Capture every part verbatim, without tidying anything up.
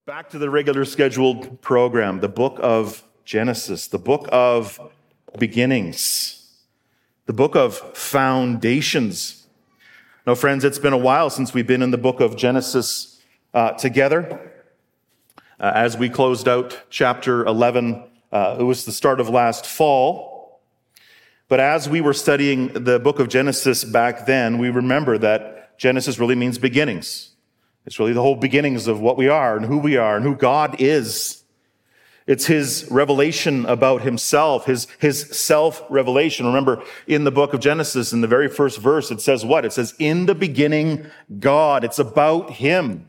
Back to the regular scheduled program, the book of Genesis, the book of beginnings, the book of foundations. Now, friends, it's been a while since we've been in the book of Genesis uh, together. Uh, as we closed out chapter eleven, uh, it was the start of last fall. But as we were studying the book of Genesis back then, we remember that Genesis really means beginnings. It's really the whole beginnings of what we are and who we are and who God is. It's his revelation about himself, his, his self-revelation. Remember, in the book of Genesis, in the very first verse, it says what? It says, in the beginning, God. It's about him.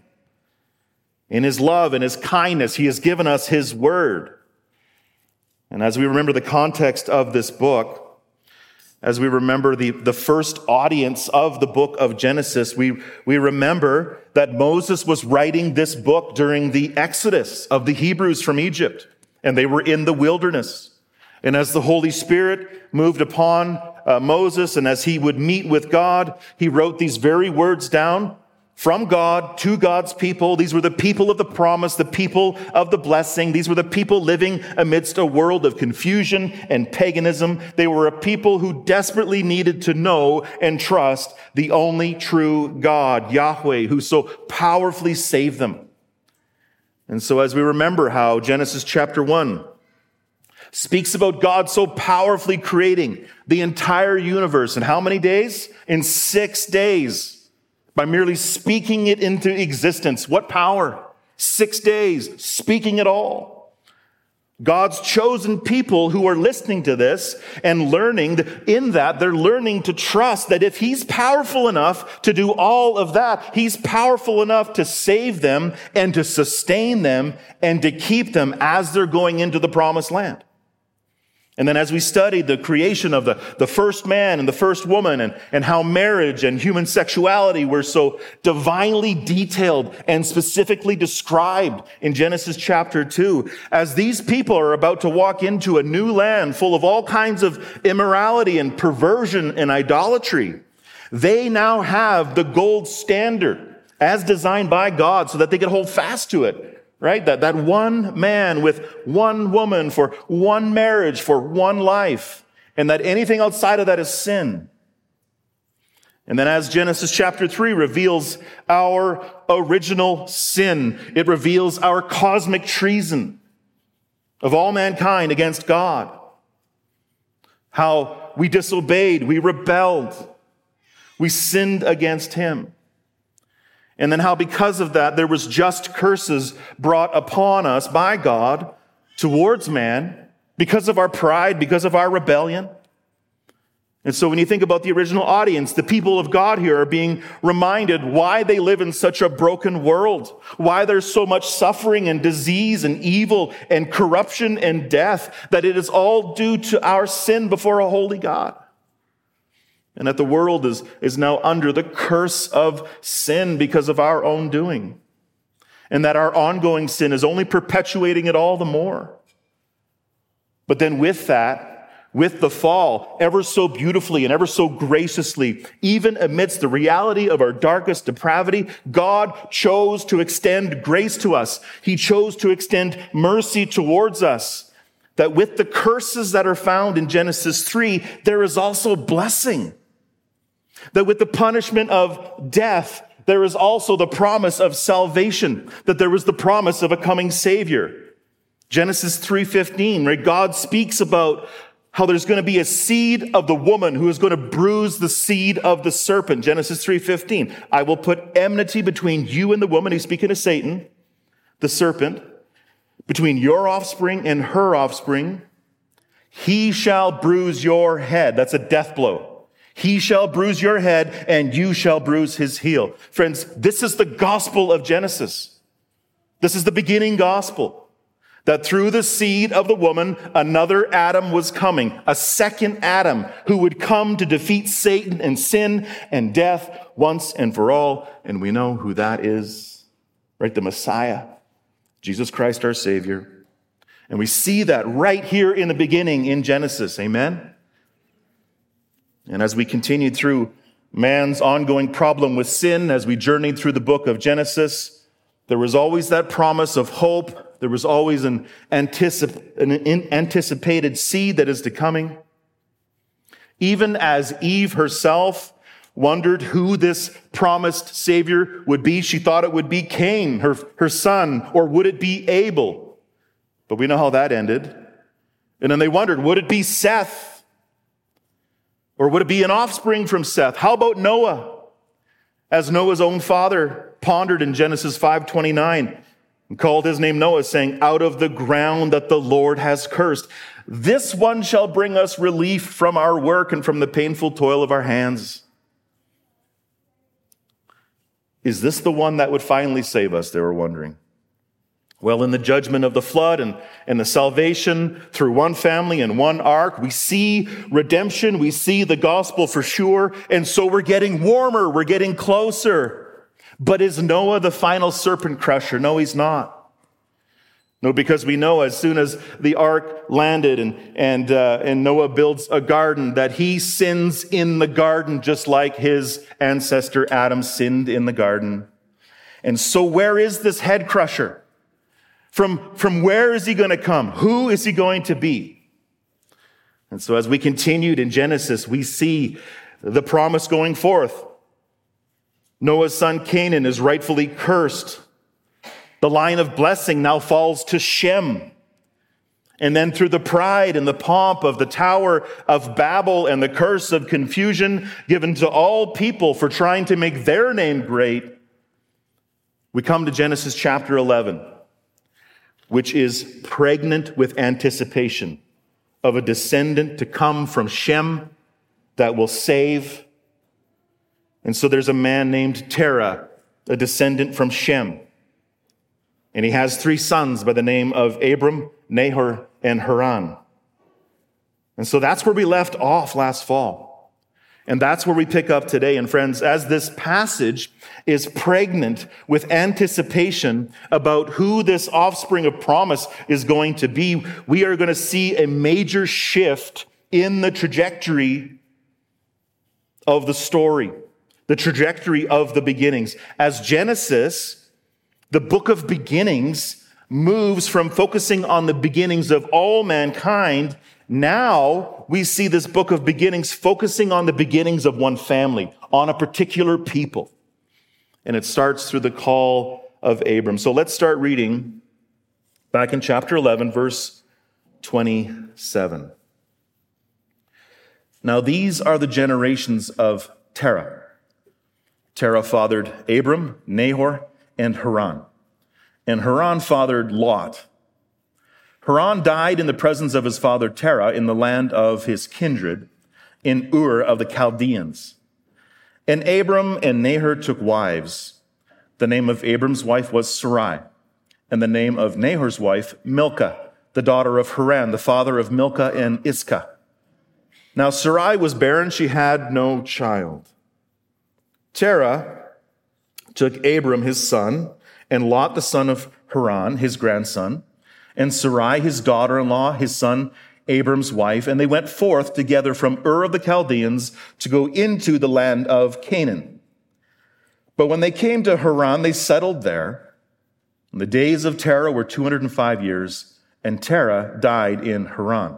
In his love and his kindness, he has given us his word. And as we remember the context of this book, as we remember the, the first audience of the book of Genesis, we, we remember that Moses was writing this book during the exodus of the Hebrews from Egypt, and they were in the wilderness. And as the Holy Spirit moved upon uh, Moses, and as he would meet with God, he wrote these very words down from God to God's people. These were the people of the promise, the people of the blessing. These were the people living amidst a world of confusion and paganism. They were a people who desperately needed to know and trust the only true God, Yahweh, who so powerfully saved them. And so as we remember how Genesis chapter one speaks about God so powerfully creating the entire universe in how many days? In six days. By merely speaking it into existence. What power? Six days, speaking it all. God's chosen people who are listening to this and learning, in that they're learning to trust that if he's powerful enough to do all of that, he's powerful enough to save them and to sustain them and to keep them as they're going into the promised land. And then as we studied the creation of the, the first man and the first woman and, and how marriage and human sexuality were so divinely detailed and specifically described in Genesis chapter two, as these people are about to walk into a new land full of all kinds of immorality and perversion and idolatry, they now have the gold standard as designed by God so that they can hold fast to it. Right? That, that one man with one woman for one marriage, for one life, and that anything outside of that is sin. And then as Genesis chapter three reveals our original sin, it reveals our cosmic treason of all mankind against God. How we disobeyed, we rebelled, we sinned against him. And then how because of that, there was just curses brought upon us by God towards man because of our pride, because of our rebellion. And so when you think about the original audience, the people of God here are being reminded why they live in such a broken world, why there's so much suffering and disease and evil and corruption and death, that it is all due to our sin before a holy God. And that the world is, is now under the curse of sin because of our own doing. And that our ongoing sin is only perpetuating it all the more. But then with that, with the fall, ever so beautifully and ever so graciously, even amidst the reality of our darkest depravity, God chose to extend grace to us. He chose to extend mercy towards us. That with the curses that are found in Genesis three, there is also blessing. That with the punishment of death, there is also the promise of salvation. That there was the promise of a coming Savior. Genesis three fifteen, where God speaks about how there's going to be a seed of the woman who is going to bruise the seed of the serpent. Genesis three fifteen. I will put enmity between you and the woman. He's speaking to Satan, the serpent. Between your offspring and her offspring. He shall bruise your head. That's a death blow. He shall bruise your head, and you shall bruise his heel. Friends, this is the gospel of Genesis. This is the beginning gospel. That through the seed of the woman, another Adam was coming. A second Adam who would come to defeat Satan and sin and death once and for all. And we know who that is. Right? The Messiah. Jesus Christ, our Savior. And we see that right here in the beginning in Genesis. Amen? And as we continued through man's ongoing problem with sin, as we journeyed through the book of Genesis, There was always that promise of hope. There was always an, anticip- an anticipated seed that is to coming. Even as Eve herself wondered who this promised Savior would be, she thought it would be Cain, her, her son, or would it be Abel? But we know how that ended. And then they wondered, would it be Seth? Or would it be an offspring from Seth? How about Noah? As Noah's own father pondered in Genesis five twenty-nine and called his name Noah, saying, out of the ground that the Lord has cursed, this one shall bring us relief from our work and from the painful toil of our hands. Is this the one that would finally save us? They were wondering. Well, in the judgment of the flood and, and the salvation through one family and one ark, we see redemption, we see the gospel for sure, and so we're getting warmer, we're getting closer. But is Noah the final serpent crusher? No, he's not. No, because we know as soon as the ark landed and, and, uh, and Noah builds a garden, that he sins in the garden just like his ancestor Adam sinned in the garden. And so where is this head crusher? From, from where is he going to come? Who is he going to be? And so as we continued in Genesis, we see the promise going forth. Noah's son Canaan is rightfully cursed. The line of blessing now falls to Shem. And then through the pride and the pomp of the Tower of Babel and the curse of confusion given to all people for trying to make their name great, we come to Genesis chapter eleven. Which is pregnant with anticipation of a descendant to come from Shem that will save. And so there's a man named Terah, a descendant from Shem. And he has three sons by the name of Abram, Nahor, and Haran. And so that's where we left off last fall. And that's where we pick up today. And friends, as this passage is pregnant with anticipation about who this offspring of promise is going to be, we are going to see a major shift in the trajectory of the story, the trajectory of the beginnings. As Genesis, the book of beginnings, moves from focusing on the beginnings of all mankind, now we see this book of beginnings focusing on the beginnings of one family, on a particular people. And it starts through the call of Abram. So let's start reading back in chapter eleven, verse twenty-seven. Now these are the generations of Terah. Terah fathered Abram, Nahor, and Haran. And Haran fathered Lot. Haran died in the presence of his father Terah in the land of his kindred, in Ur of the Chaldeans. And Abram and Nahor took wives. The name of Abram's wife was Sarai, and the name of Nahor's wife, Milcah, the daughter of Haran, the father of Milcah and Iscah. Now Sarai was barren, she had no child. Terah took Abram his son, and Lot the son of Haran, his grandson, and Sarai, his daughter-in-law, his son Abram's wife, and they went forth together from Ur of the Chaldeans to go into the land of Canaan. But when they came to Haran, they settled there. And the days of Terah were two hundred five years, and Terah died in Haran.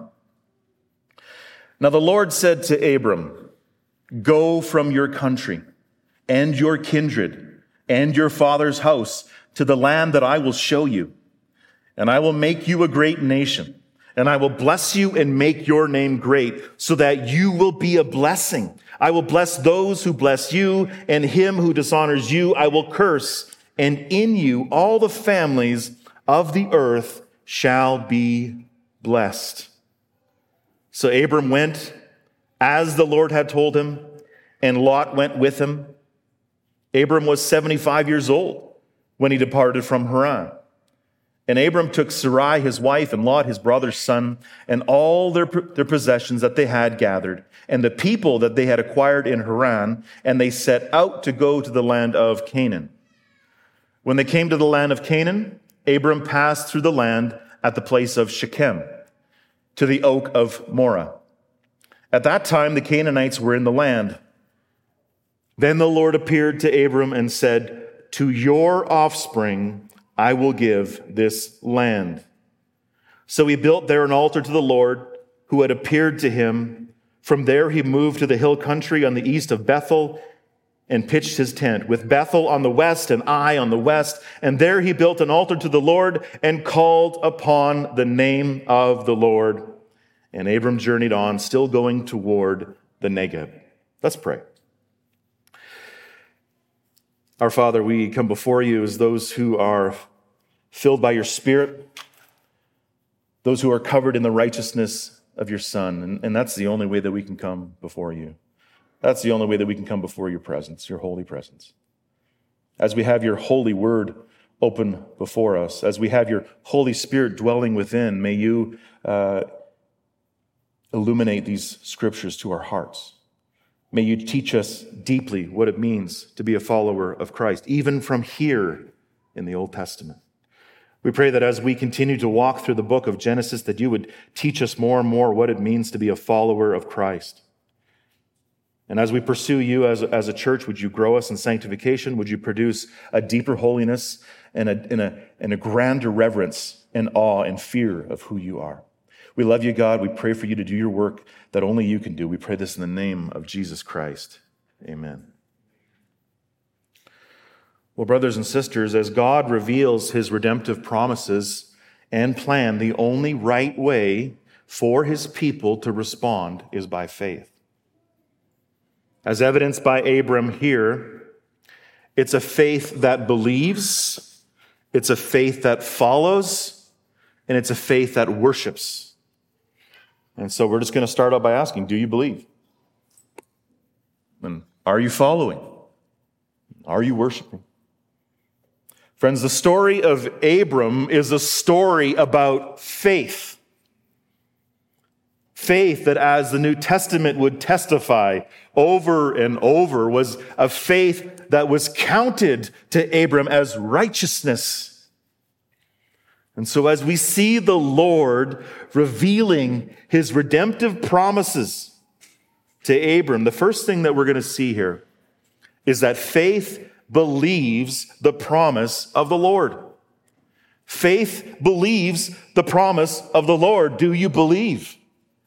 Now the Lord said to Abram, "Go from your country and your kindred and your father's house to the land that I will show you. And I will make you a great nation, and I will bless you and make your name great, so that you will be a blessing. I will bless those who bless you, and him who dishonors you I will curse. And in you all the families of the earth shall be blessed." So Abram went as the Lord had told him, and Lot went with him. Abram was seventy-five years old when he departed from Haran. And Abram took Sarai, his wife, and Lot, his brother's son, and all their, their possessions that they had gathered, and the people that they had acquired in Haran, and they set out to go to the land of Canaan. When they came to the land of Canaan, Abram passed through the land at the place of Shechem, to the oak of Moreh. At that time, the Canaanites were in the land. Then the Lord appeared to Abram and said, to your offspring I will give this land. So he built there an altar to the Lord who had appeared to him. From there he moved to the hill country on the east of Bethel and pitched his tent, with Bethel on the west and Ai on the west. And there he built an altar to the Lord and called upon the name of the Lord. And Abram journeyed on, still going toward the Negeb. Let's pray. Our Father, we come before you as those who are filled by your Spirit, those who are covered in the righteousness of your Son. And, and that's the only way that we can come before you. That's the only way that we can come before your presence, your holy presence. As we have your holy word open before us, as we have your Holy Spirit dwelling within, may you uh, illuminate these scriptures to our hearts. May you teach us deeply what it means to be a follower of Christ, even from here in the Old Testament. We pray that as we continue to walk through the book of Genesis, that you would teach us more and more what it means to be a follower of Christ. And as we pursue you as, as a church, would you grow us in sanctification? Would you produce a deeper holiness and a, and a, and a grander reverence and awe and fear of who you are? We love you, God. We pray for you to do your work that only you can do. We pray this in the name of Jesus Christ. Amen. Well, brothers and sisters, as God reveals his redemptive promises and plan, the only right way for his people to respond is by faith. As evidenced by Abram here, it's a faith that believes, it's a faith that follows, and it's a faith that worships. And so we're just going to start out by asking, do you believe? And are you following? Are you worshiping? Friends, the story of Abram is a story about faith. Faith that, as the New Testament would testify over and over, was a faith that was counted to Abram as righteousness. And so as we see the Lord revealing his redemptive promises to Abram, the first thing that we're going to see here is that faith believes the promise of the Lord. Faith believes the promise of the Lord. Do you believe?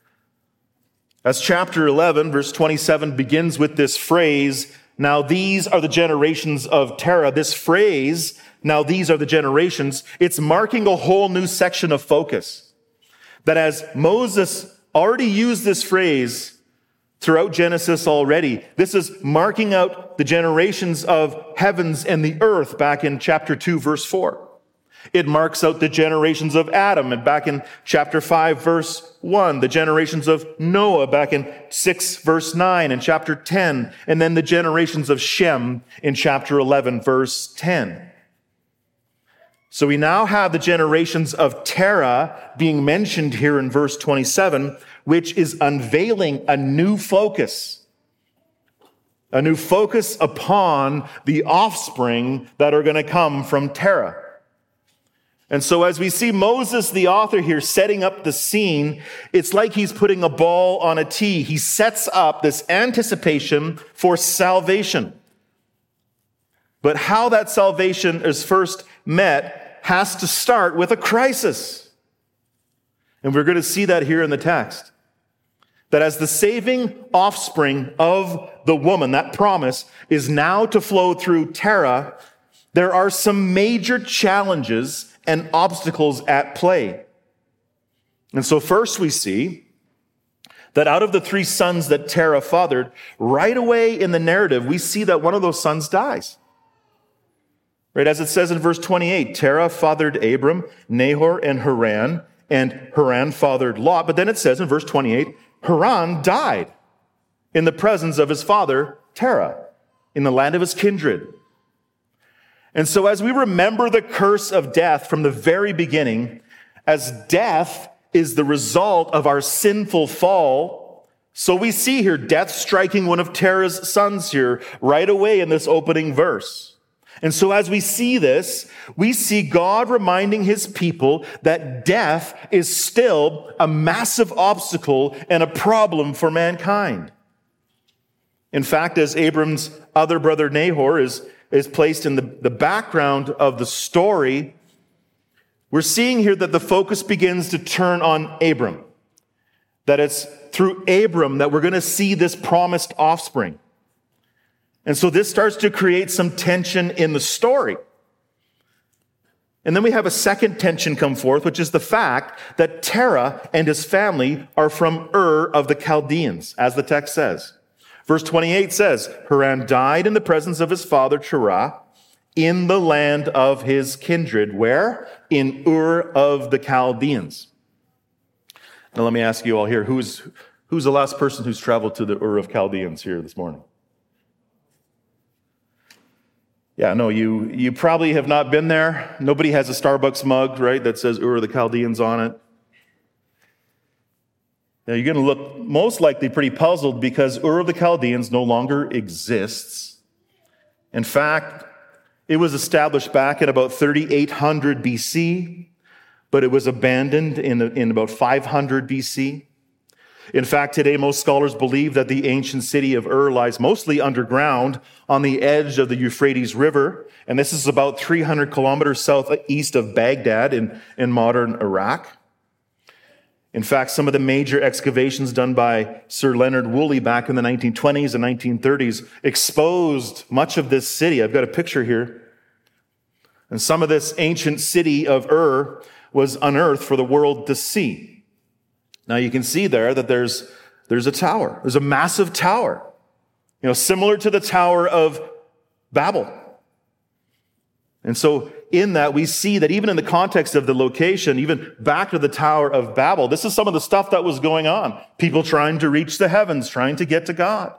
As chapter eleven, verse twenty-seven begins with this phrase, now these are the generations of Terah. This phrase, now these are the generations, it's marking a whole new section of focus. That as Moses already used this phrase throughout Genesis already, this is marking out the generations of heavens and the earth back in chapter two, verse four. It marks out the generations of Adam, and back in chapter five, verse one, the generations of Noah back in six, verse nine, and chapter ten, and then the generations of Shem in chapter eleven, verse ten. So we now have the generations of Terah being mentioned here in verse twenty-seven, which is unveiling a new focus. A new focus upon the offspring that are going to come from Terah. And so as we see Moses, the author here, setting up the scene, it's like he's putting a ball on a tee. He sets up this anticipation for salvation. But how that salvation is first met has to start with a crisis. And we're going to see that here in the text. That as the saving offspring of the woman, that promise is now to flow through Terah, there are some major challenges and obstacles at play. And so first we see that out of the three sons that Terah fathered, right away in the narrative, we see that one of those sons dies. Right, as it says in verse twenty-eight, Terah fathered Abram, Nahor, and Haran, and Haran fathered Lot. But then it says in verse twenty-eight, Haran died in the presence of his father, Terah, in the land of his kindred. And so as we remember the curse of death from the very beginning, as death is the result of our sinful fall, so we see here death striking one of Terah's sons here right away in this opening verse. And so as we see this, we see God reminding his people that death is still a massive obstacle and a problem for mankind. In fact, as Abram's other brother Nahor is is placed in the, the background of the story, we're seeing here that the focus begins to turn on Abram. That it's through Abram that we're going to see this promised offspring. And so this starts to create some tension in the story. And then we have a second tension come forth, which is the fact that Terah and his family are from Ur of the Chaldeans, as the text says. Verse twenty-eight says, Haran died in the presence of his father Terah in the land of his kindred. Where? In Ur of the Chaldeans. Now let me ask you all here, who's, who's the last person who's traveled to the Ur of Chaldeans here this morning? Yeah, no, you, you probably have not been there. Nobody has a Starbucks mug, right, that says Ur of the Chaldeans on it. Now, you're going to look most likely pretty puzzled because Ur of the Chaldeans no longer exists. In fact, it was established back in about thirty-eight hundred B C, but it was abandoned in, in about five hundred B C. In fact, today most scholars believe that the ancient city of Ur lies mostly underground on the edge of the Euphrates River, and this is about three hundred kilometers southeast of Baghdad in, in modern Iraq. In fact, some of the major excavations done by Sir Leonard Woolley back in the nineteen twenties and nineteen thirties exposed much of this city. I've got a picture here. And some of this ancient city of Ur was unearthed for the world to see. Now you can see there that there's, there's a tower. There's a massive tower, you know, similar to the Tower of Babel. And so in that, we see that even in the context of the location, even back to the Tower of Babel, this is some of the stuff that was going on. People trying to reach the heavens, trying to get to God,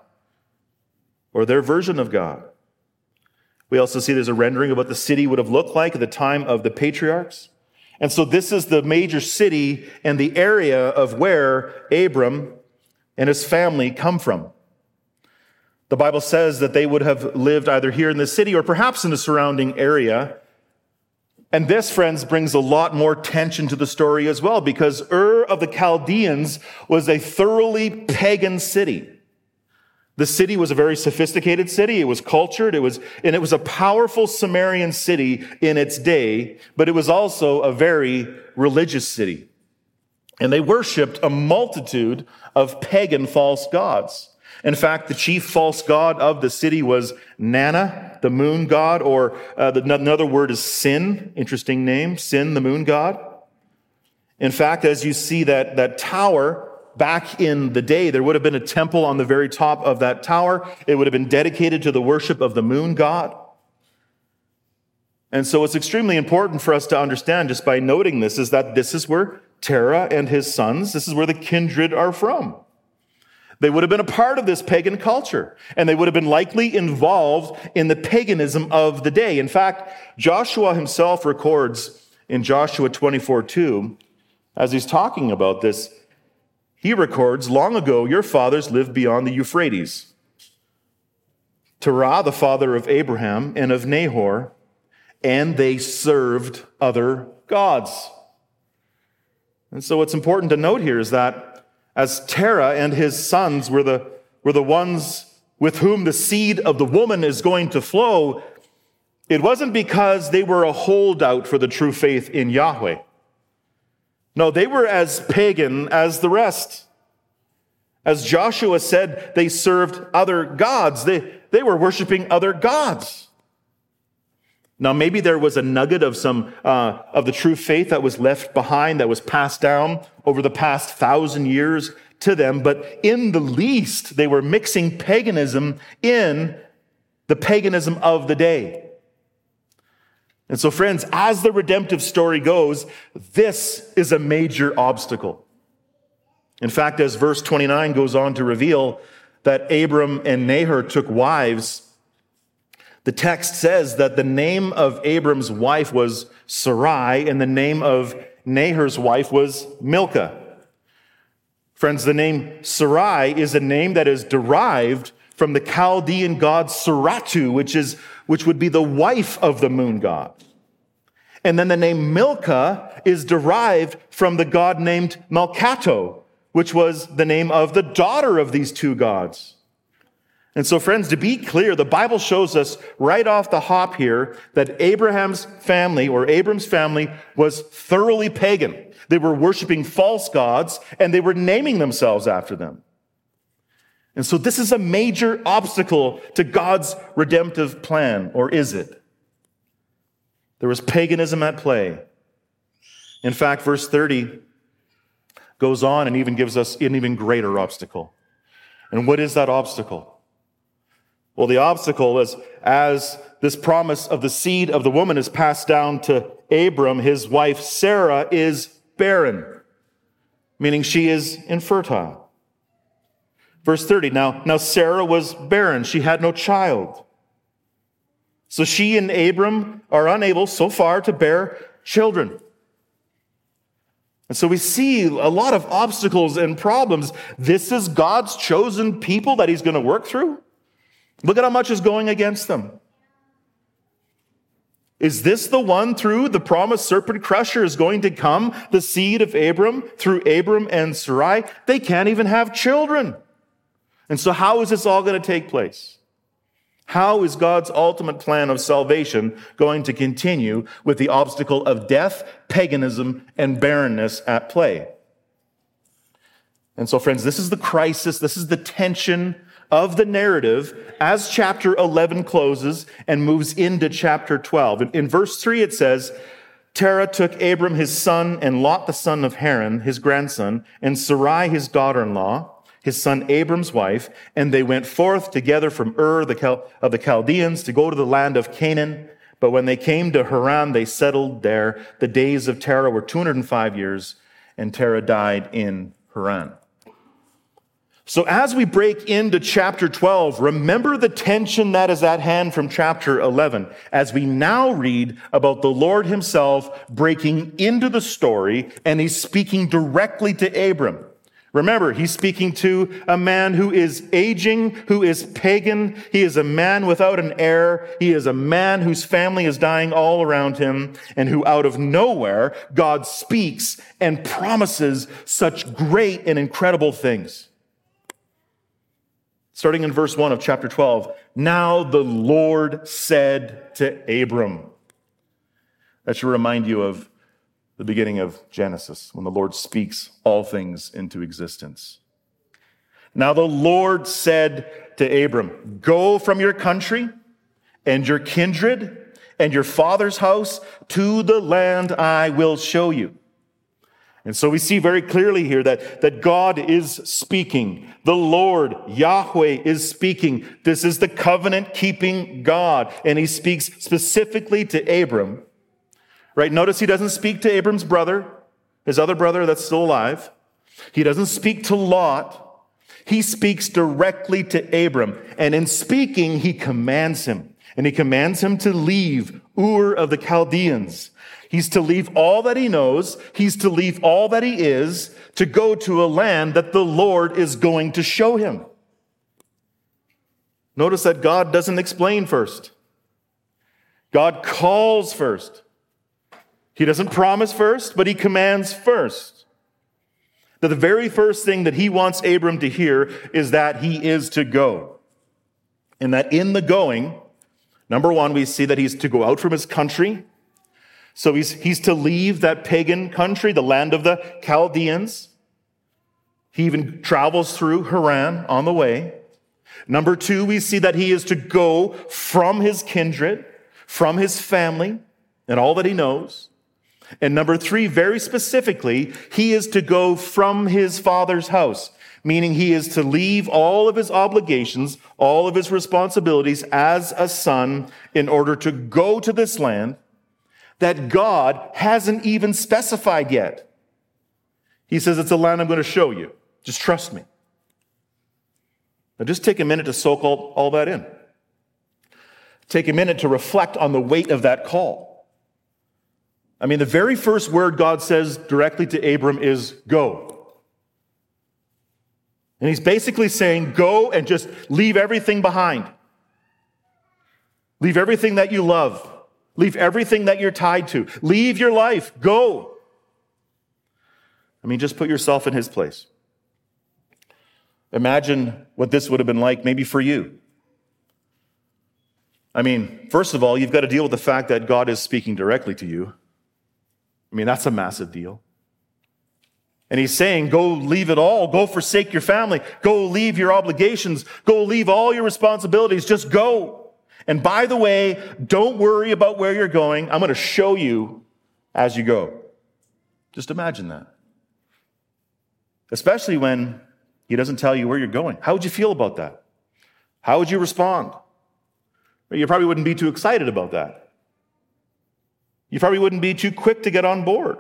or their version of God. We also see there's a rendering of what the city would have looked like at the time of the patriarchs. And so this is the major city and the area of where Abram and his family come from. The Bible says that they would have lived either here in the city or perhaps in the surrounding area. And this, friends, brings a lot more tension to the story as well, because Ur of the Chaldeans was a thoroughly pagan city. The city was a very sophisticated city. It was cultured. It was, and it was a powerful Sumerian city in its day, but it was also a very religious city. And they worshiped a multitude of pagan false gods. In fact, the chief false god of the city was Nana, the moon god, or uh, the, another word is Sin. Interesting name, Sin, the moon god. In fact, as you see that, that tower, back in the day, there would have been a temple on the very top of that tower. It would have been dedicated to the worship of the moon god. And so it's extremely important for us to understand, just by noting this, is that this is where Terah and his sons, this is where the kindred are from. They would have been a part of this pagan culture, and they would have been likely involved in the paganism of the day. In fact, Joshua himself records in Joshua twenty-four two, as he's talking about this, he records, long ago, your fathers lived beyond the Euphrates. Terah, the father of Abraham and of Nahor, and they served other gods. And so what's important to note here is that as Terah and his sons were the, were the ones with whom the seed of the woman is going to flow, it wasn't because they were a holdout for the true faith in Yahweh. No, they were as pagan as the rest. As Joshua said, they served other gods. They, they were worshiping other gods. Now, maybe there was a nugget of some uh, of the true faith that was left behind, that was passed down over the past thousand years to them, but in the least, they were mixing paganism in the paganism of the day. And so, friends, as the redemptive story goes, this is a major obstacle. In fact, as verse twenty-nine goes on to reveal that Abram and Nahor took wives, the text says that the name of Abram's wife was Sarai, and the name of Nahor's wife was Milcah. Friends, the name Sarai is a name that is derived from the Chaldean god Saratu, which is which would be the wife of the moon god. And then the name Milcah is derived from the god named Malkato, which was the name of the daughter of these two gods. And so, friends, to be clear, the Bible shows us right off the hop here that Abraham's family, or Abram's family, was thoroughly pagan. They were worshiping false gods, and they were naming themselves after them. And so this is a major obstacle to God's redemptive plan, or is it? There was paganism at play. In fact, verse thirty goes on and even gives us an even greater obstacle. And what is that obstacle? Well, the obstacle is, as this promise of the seed of the woman is passed down to Abram, his wife Sarah is barren, meaning she is infertile. Verse thirty, now, now Sarah was barren. She had no child. So she and Abram are unable so far to bear children. And so we see a lot of obstacles and problems. This is God's chosen people that he's going to work through. Look at how much is going against them. Is this the one through the promised serpent crusher is going to come, the seed of Abram, through Abram and Sarai? They can't even have children. And so how is this all going to take place? How is God's ultimate plan of salvation going to continue with the obstacle of death, paganism, and barrenness at play? And so, friends, this is the crisis, this is the tension of the narrative as chapter eleven closes and moves into chapter twelve. In, in verse three, it says, Terah took Abram his son and Lot the son of Haran, his grandson, and Sarai his daughter-in-law, his son Abram's wife, and they went forth together from Ur the Chal- of the Chaldeans to go to the land of Canaan. But when they came to Haran, they settled there. The days of Terah were two hundred five years, and Terah died in Haran. So as we break into chapter twelve, remember the tension that is at hand from chapter eleven, as we now read about the Lord himself breaking into the story, and he's speaking directly to Abram. Remember, he's speaking to a man who is aging, who is pagan. He is a man without an heir. He is a man whose family is dying all around him, and who out of nowhere, God speaks and promises such great and incredible things. Starting in verse one of chapter twelve, now the Lord said to Abram. That should remind you of the beginning of Genesis, when the Lord speaks all things into existence. Now the Lord said to Abram, go from your country and your kindred and your father's house to the land I will show you. And so we see very clearly here that, that God is speaking. The Lord, Yahweh, is speaking. This is the covenant-keeping God. And he speaks specifically to Abram. Right? Notice he doesn't speak to Abram's brother, his other brother that's still alive. He doesn't speak to Lot. He speaks directly to Abram. And in speaking, he commands him. And he commands him to leave Ur of the Chaldeans. He's to leave all that he knows. He's to leave all that he is to go to a land that the Lord is going to show him. Notice that God doesn't explain first. God calls first. He doesn't promise first, but he commands first. That the very first thing that he wants Abram to hear is that he is to go. And that in the going, number one, we see that he's to go out from his country. So he's, he's to leave that pagan country, the land of the Chaldeans. He even travels through Haran on the way. Number two, we see that he is to go from his kindred, from his family, and all that he knows. And number three, very specifically, he is to go from his father's house, meaning he is to leave all of his obligations, all of his responsibilities as a son in order to go to this land that God hasn't even specified yet. He says, it's a land I'm going to show you. Just trust me. Now just take a minute to soak all, all that in. Take a minute to reflect on the weight of that call. I mean, the very first word God says directly to Abram is go. And he's basically saying, go and just leave everything behind. Leave everything that you love. Leave everything that you're tied to. Leave your life. Go. I mean, just put yourself in his place. Imagine what this would have been like maybe for you. I mean, first of all, you've got to deal with the fact that God is speaking directly to you. I mean, that's a massive deal. And he's saying, go leave it all. Go forsake your family. Go leave your obligations. Go leave all your responsibilities. Just go. And by the way, don't worry about where you're going. I'm going to show you as you go. Just imagine that. Especially when he doesn't tell you where you're going. How would you feel about that? How would you respond? You probably wouldn't be too excited about that. You probably wouldn't be too quick to get on board.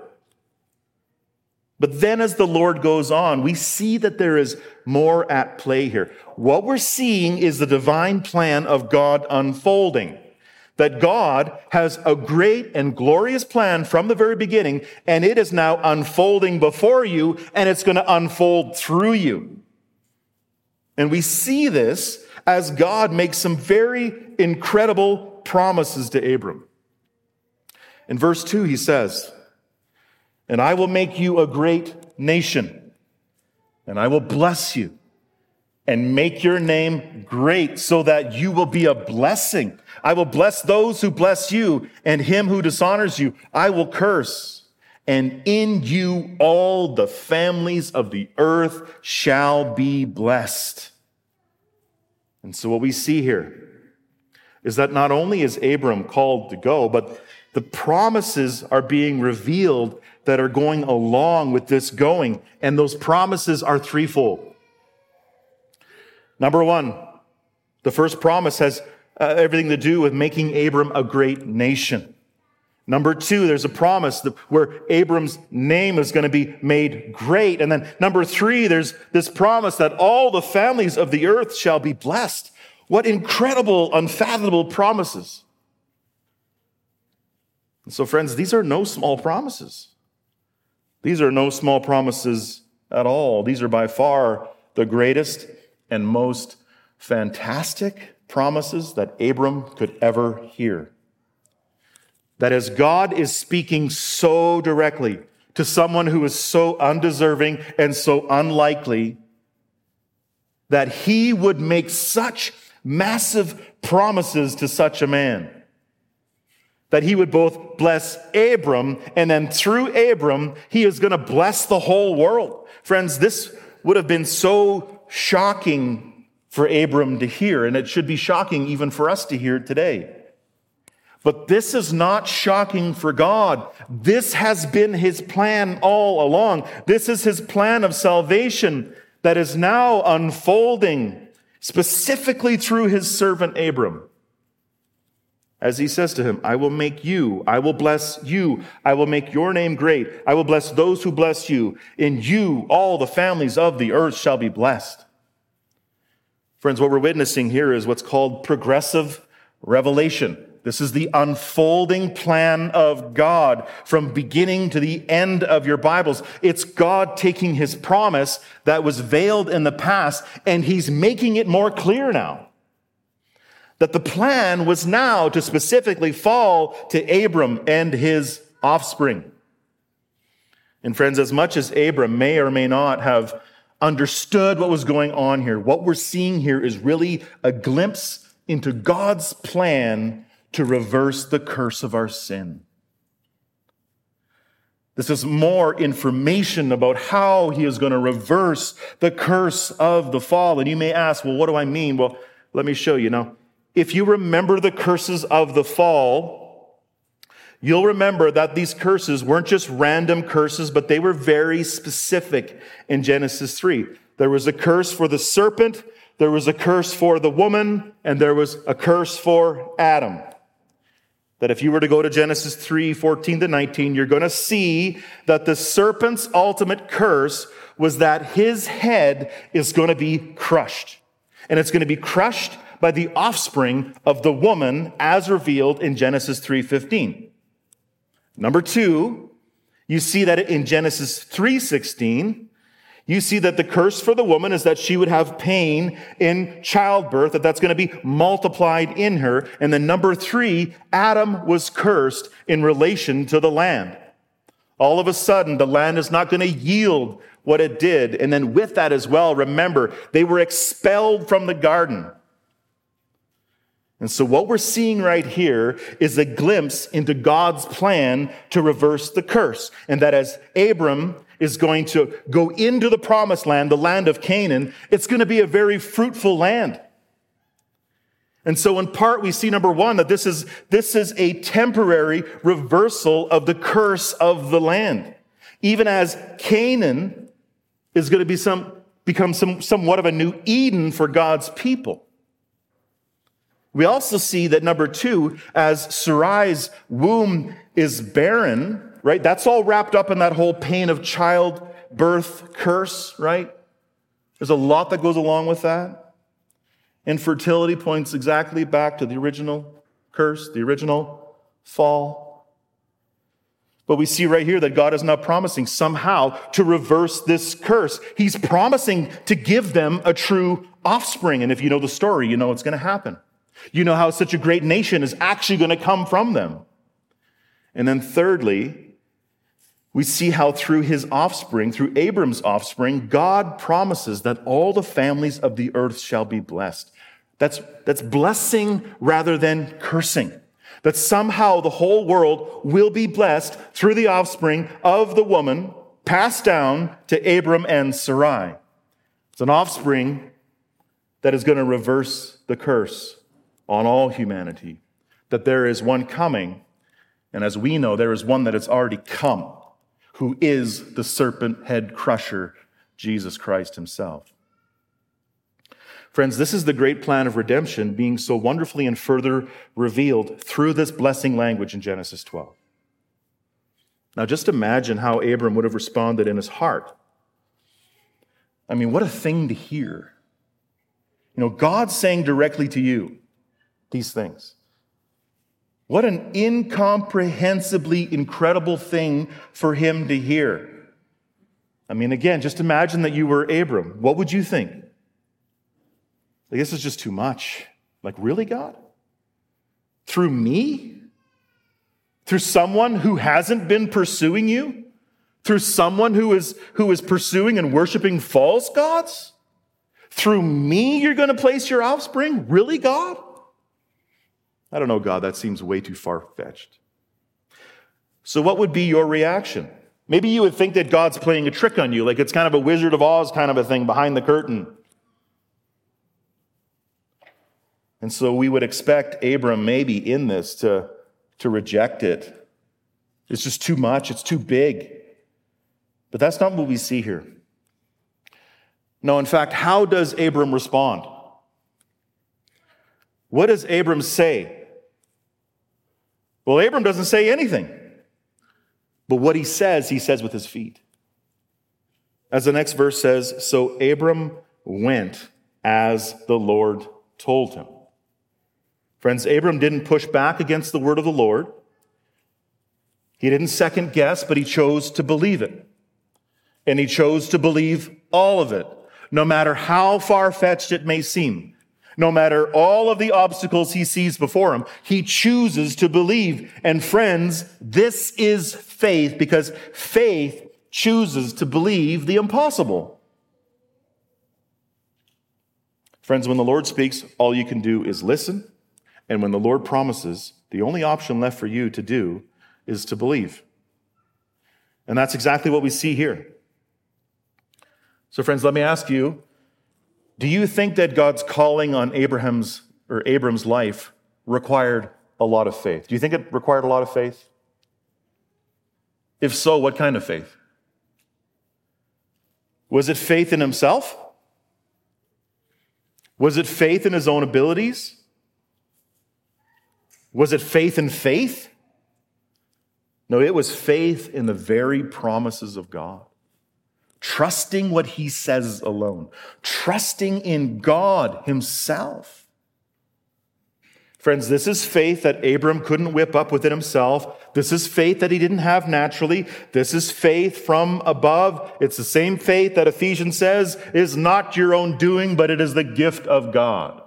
But then as the Lord goes on, we see that there is more at play here. What we're seeing is the divine plan of God unfolding. That God has a great and glorious plan from the very beginning, and it is now unfolding before you, and it's going to unfold through you. And we see this as God makes some very incredible promises to Abram. In verse two, he says, and I will make you a great nation, and I will bless you and make your name great so that you will be a blessing. I will bless those who bless you, and him who dishonors you I will curse. And in you all the families of the earth shall be blessed. And so what we see here is that not only is Abram called to go, but the promises are being revealed that are going along with this going. And those promises are threefold. Number one, the first promise has uh, everything to do with making Abram a great nation. Number two, there's a promise that where Abram's name is going to be made great. And then number three, there's this promise that all the families of the earth shall be blessed. What incredible, unfathomable promises. And so friends, these are no small promises. These are no small promises at all. These are by far the greatest and most fantastic promises that Abram could ever hear. That as God is speaking so directly to someone who is so undeserving and so unlikely, that he would make such massive promises to such a man. That he would both bless Abram, and then through Abram, he is going to bless the whole world. Friends, this would have been so shocking for Abram to hear, and it should be shocking even for us to hear today. But this is not shocking for God. This has been his plan all along. This is his plan of salvation that is now unfolding specifically through his servant Abram. As he says to him, I will make you, I will bless you, I will make your name great, I will bless those who bless you. In you, all the families of the earth shall be blessed. Friends, what we're witnessing here is what's called progressive revelation. This is the unfolding plan of God from beginning to the end of your Bibles. It's God taking his promise that was veiled in the past, and he's making it more clear now. That the plan was now to specifically fall to Abram and his offspring. And friends, as much as Abram may or may not have understood what was going on here, what we're seeing here is really a glimpse into God's plan to reverse the curse of our sin. This is more information about how he is going to reverse the curse of the fall. And you may ask, well, what do I mean? Well, let me show you. Now, if you remember the curses of the fall, you'll remember that these curses weren't just random curses, but they were very specific in Genesis three. There was a curse for the serpent, there was a curse for the woman, and there was a curse for Adam. That if you were to go to Genesis three, fourteen to nineteen, you're going to see that the serpent's ultimate curse was that his head is going to be crushed. And it's going to be crushed by the offspring of the woman as revealed in Genesis three fifteen. Number two, you see that in Genesis three sixteen, you see that the curse for the woman is that she would have pain in childbirth, that that's going to be multiplied in her. And then number three, Adam was cursed in relation to the land. All of a sudden, the land is not going to yield what it did. And then with that as well, remember, they were expelled from the garden. And so what we're seeing right here is a glimpse into God's plan to reverse the curse. And that as Abram is going to go into the promised land, the land of Canaan, it's going to be a very fruitful land. And so in part, we see, number one, that this is, this is a temporary reversal of the curse of the land. Even as Canaan is going to be some, become some, somewhat of a new Eden for God's people. We also see that, number two, as Sarai's womb is barren, right? That's all wrapped up in that whole pain of childbirth curse, right? There's a lot that goes along with that. Infertility points exactly back to the original curse, the original fall. But we see right here that God is now promising somehow to reverse this curse. He's promising to give them a true offspring. And if you know the story, you know it's going to happen. You know how such a great nation is actually going to come from them. And then thirdly, we see how through his offspring, through Abram's offspring, God promises that all the families of the earth shall be blessed. That's, that's blessing rather than cursing. That somehow the whole world will be blessed through the offspring of the woman passed down to Abram and Sarai. It's an offspring that is going to reverse the curse on all humanity, that there is one coming, and as we know, there is one that has already come, who is the serpent head crusher, Jesus Christ himself. Friends, this is the great plan of redemption being so wonderfully and further revealed through this blessing language in Genesis twelve. Now just imagine how Abram would have responded in his heart. I mean, what a thing to hear. You know, God saying directly to you these things. What an incomprehensibly incredible thing for him to hear. I mean, again, just imagine that you were Abram. What would you think? Like, this is just too much. Like, really, God? Through me? Through someone who hasn't been pursuing you? Through someone who is, who is pursuing and worshiping false gods? Through me, you're going to place your offspring? Really, God? I don't know, God, that seems way too far-fetched. So what would be your reaction? Maybe you would think that God's playing a trick on you, like it's kind of a Wizard of Oz kind of a thing behind the curtain. And so we would expect Abram maybe in this to, to reject it. It's just too much. It's too big. But that's not what we see here. No, in fact, how does Abram respond? What does Abram say? Well, Abram doesn't say anything. But what he says, he says with his feet. As the next verse says, so Abram went as the Lord told him. Friends, Abram didn't push back against the word of the Lord. He didn't second guess, but he chose to believe it. And he chose to believe all of it, no matter how far-fetched it may seem. No matter all of the obstacles he sees before him, he chooses to believe. And friends, this is faith, because faith chooses to believe the impossible. Friends, when the Lord speaks, all you can do is listen. And when the Lord promises, the only option left for you to do is to believe. And that's exactly what we see here. So friends, let me ask you, do you think that God's calling on Abraham's or Abram's life required a lot of faith? Do you think it required a lot of faith? If so, what kind of faith? Was it faith in himself? Was it faith in his own abilities? Was it faith in faith? No, it was faith in the very promises of God. Trusting what he says alone. Trusting in God himself. Friends, this is faith that Abram couldn't whip up within himself. This is faith that he didn't have naturally. This is faith from above. It's the same faith that Ephesians says is not your own doing, but it is the gift of God.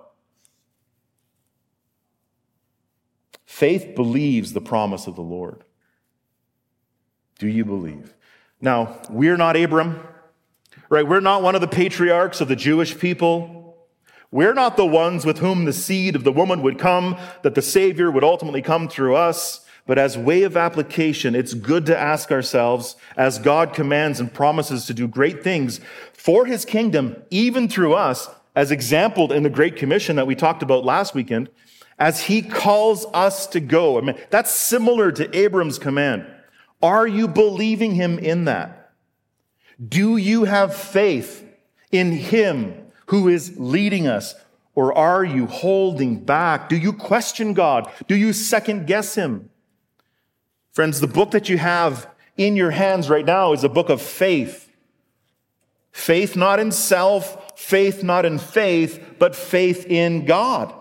Faith believes the promise of the Lord. Do you believe? Now, we're not Abram, right? We're not one of the patriarchs of the Jewish people. We're not the ones with whom the seed of the woman would come, that the Savior would ultimately come through us. But as way of application, it's good to ask ourselves, as God commands and promises to do great things for his kingdom, even through us, as exampled in the Great Commission that we talked about last weekend, as he calls us to go. I mean, that's similar to Abram's command. Are you believing him in that? Do you have faith in him who is leading us? Or are you holding back? Do you question God? Do you second guess him? Friends, the book that you have in your hands right now is a book of faith. Faith not in self, faith not in faith, but faith in God.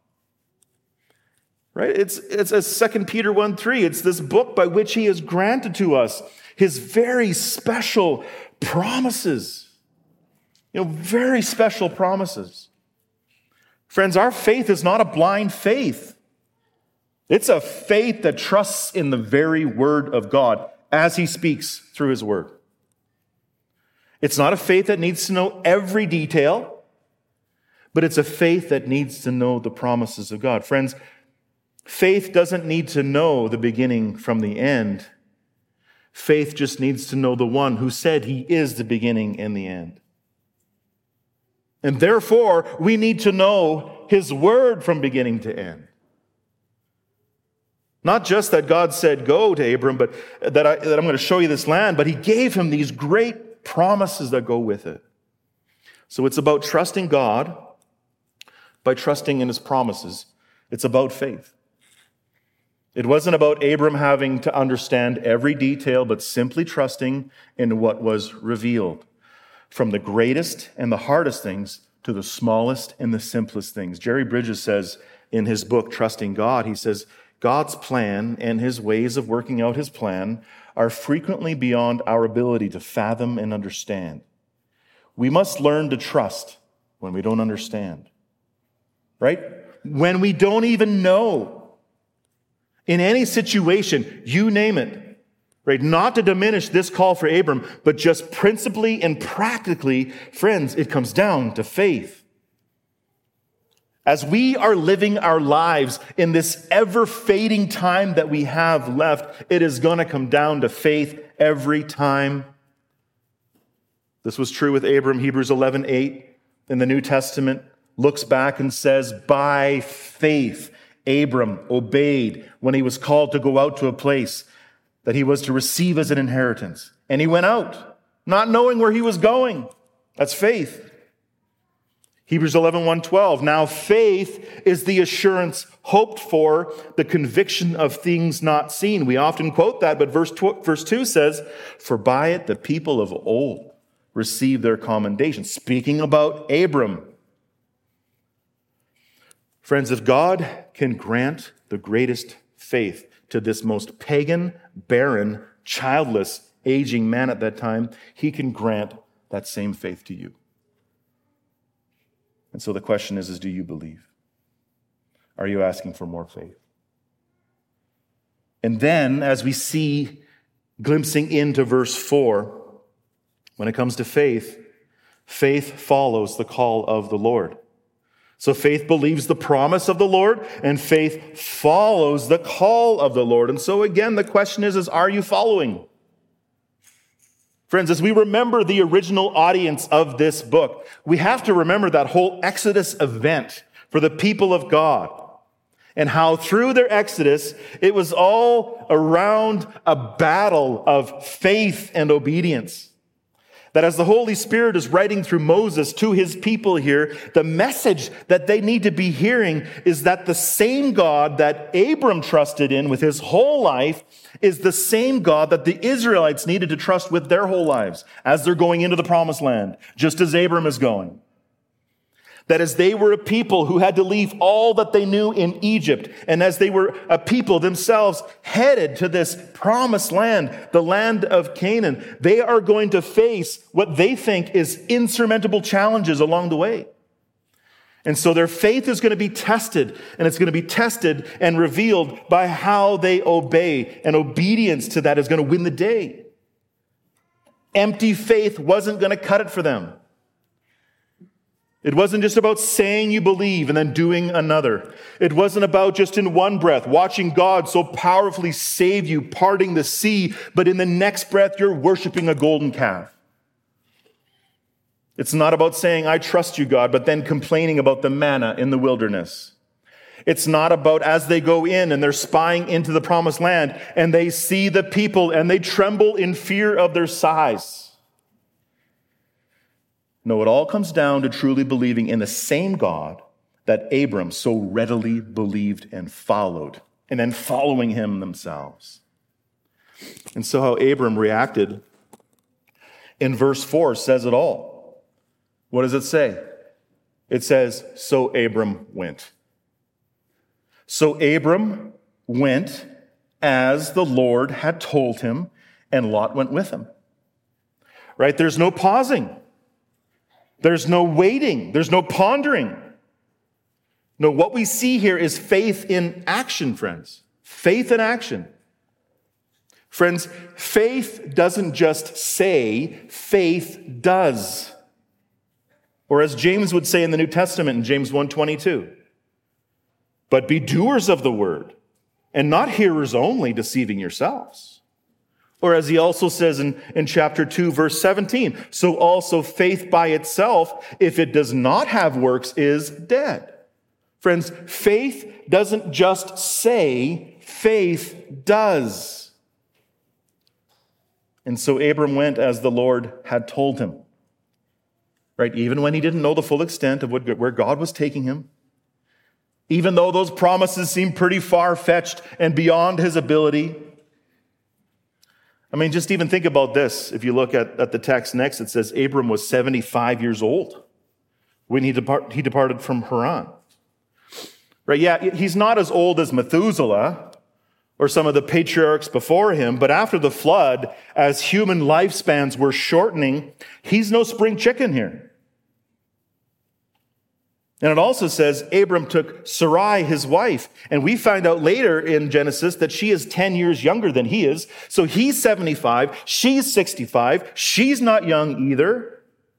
Right? It's, it's a Second Peter one three. It's this book by which he has granted to us his very special promises. You know, very special promises. Friends, our faith is not a blind faith. It's a faith that trusts in the very word of God as he speaks through his word. It's not a faith that needs to know every detail, but it's a faith that needs to know the promises of God. Friends, faith doesn't need to know the beginning from the end. Faith just needs to know the one who said he is the beginning and the end. And therefore, we need to know his word from beginning to end. Not just that God said, go to Abram, but that, I, that I'm going to show you this land, but he gave him these great promises that go with it. So it's about trusting God by trusting in his promises. It's about faith. It wasn't about Abram having to understand every detail, but simply trusting in what was revealed. From the greatest and the hardest things to the smallest and the simplest things. Jerry Bridges says in his book, Trusting God, he says, God's plan and his ways of working out his plan are frequently beyond our ability to fathom and understand. We must learn to trust when we don't understand. Right? When we don't even know. In any situation, you name it. Right? Not to diminish this call for Abram, but just principally and practically, friends, it comes down to faith. As we are living our lives in this ever-fading time that we have left, it is going to come down to faith every time. This was true with Abram. Hebrews eleven eight in the New Testament looks back and says, by faith, Abram obeyed when he was called to go out to a place that he was to receive as an inheritance. And he went out, not knowing where he was going. That's faith. Hebrews eleven one twelve. Now faith is the assurance hoped for, the conviction of things not seen. We often quote that, but verse, tw- verse two says, for by it the people of old received their commendation. Speaking about Abram. Friends, if God can grant the greatest faith to this most pagan, barren, childless, aging man at that time, he can grant that same faith to you. And so the question is, is do you believe? Are you asking for more faith? And then, as we see, glimpsing into verse four, when it comes to faith, faith follows the call of the Lord. So faith believes the promise of the Lord, and faith follows the call of the Lord. And so again, the question is, is are you following? Friends, as we remember the original audience of this book, we have to remember that whole Exodus event for the people of God and how through their Exodus, it was all around a battle of faith and obedience. That as the Holy Spirit is writing through Moses to his people here, the message that they need to be hearing is that the same God that Abram trusted in with his whole life is the same God that the Israelites needed to trust with their whole lives as they're going into the promised land, just as Abram is going. That as they were a people who had to leave all that they knew in Egypt, and as they were a people themselves headed to this promised land, the land of Canaan, they are going to face what they think is insurmountable challenges along the way. And so their faith is going to be tested, and it's going to be tested and revealed by how they obey, and obedience to that is going to win the day. Empty faith wasn't going to cut it for them. It wasn't just about saying you believe and then doing another. It wasn't about just in one breath watching God so powerfully save you, parting the sea, but in the next breath you're worshiping a golden calf. It's not about saying, I trust you, God, but then complaining about the manna in the wilderness. It's not about as they go in and they're spying into the promised land and they see the people and they tremble in fear of their size. No, it all comes down to truly believing in the same God that Abram so readily believed and followed, and then following him themselves. And so how Abram reacted in verse four says it all. What does it say? It says, so Abram went. So Abram went as the Lord had told him, and Lot went with him. Right? There's no pausing. There's no waiting. There's no pondering. No, what we see here is faith in action, friends. Faith in action. Friends, faith doesn't just say, faith does. Or as James would say in the New Testament in James one twenty-two, but be doers of the word, and not hearers only, deceiving yourselves. Or as he also says in, in chapter two, verse seventeen, so also faith by itself, if it does not have works, is dead. Friends, faith doesn't just say, faith does. And so Abram went as the Lord had told him. Right? Even when he didn't know the full extent of what, where God was taking him, even though those promises seemed pretty far-fetched and beyond his ability. I mean, just even think about this. If you look at, at the text next, it says Abram was seventy-five years old when he, depart, he departed from Haran. Right? Yeah, he's not as old as Methuselah or some of the patriarchs before him, but after the flood, as human lifespans were shortening, he's no spring chicken here. And it also says Abram took Sarai, his wife. And we find out later in Genesis that she is ten years younger than he is. So he's seventy-five, she's sixty-five. She's not young either.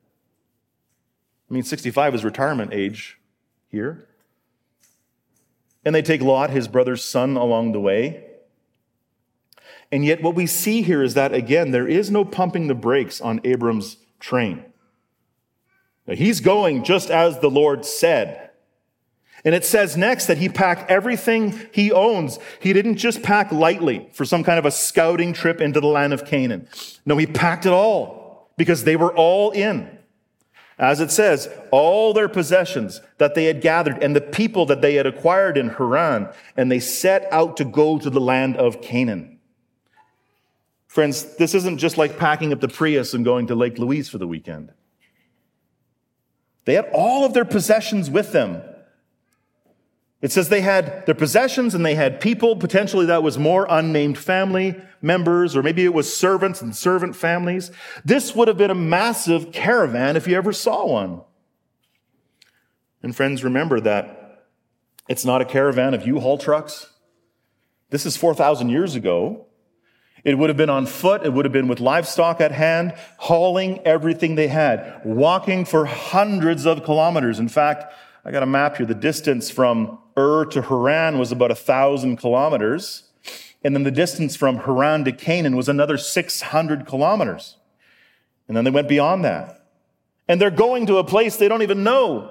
I mean, sixty-five is retirement age here. And they take Lot, his brother's son, along the way. And yet what we see here is that, again, there is no pumping the brakes on Abram's train. He's going just as the Lord said. And it says next that he packed everything he owns. He didn't just pack lightly for some kind of a scouting trip into the land of Canaan. No, he packed it all because they were all in. As it says, all their possessions that they had gathered and the people that they had acquired in Haran, and they set out to go to the land of Canaan. Friends, this isn't just like packing up the Prius and going to Lake Louise for the weekend. They had all of their possessions with them. It says they had their possessions and they had people, potentially that was more unnamed family members, or maybe it was servants and servant families. This would have been a massive caravan if you ever saw one. And friends, remember that it's not a caravan of U-Haul trucks. This is four thousand years ago. It would have been on foot. It would have been with livestock at hand, hauling everything they had, walking for hundreds of kilometers. In fact, I got a map here. The distance from Ur to Haran was about a thousand kilometers. And then the distance from Haran to Canaan was another six hundred kilometers. And then they went beyond that. And they're going to a place they don't even know.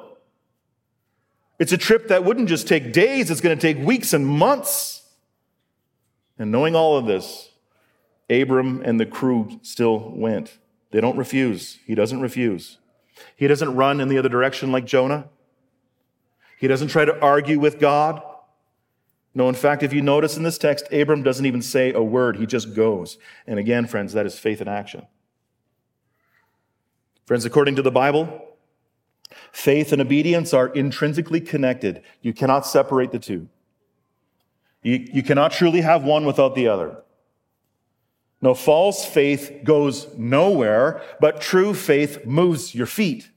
It's a trip that wouldn't just take days. It's going to take weeks and months. And knowing all of this, Abram and the crew still went. They don't refuse. He doesn't refuse. He doesn't run in the other direction like Jonah. He doesn't try to argue with God. No, in fact, if you notice in this text, Abram doesn't even say a word. He just goes. And again, friends, that is faith in action. Friends, according to the Bible, faith and obedience are intrinsically connected. You cannot separate the two. You, you cannot truly have one without the other. No, false faith goes nowhere, but true faith moves your feet.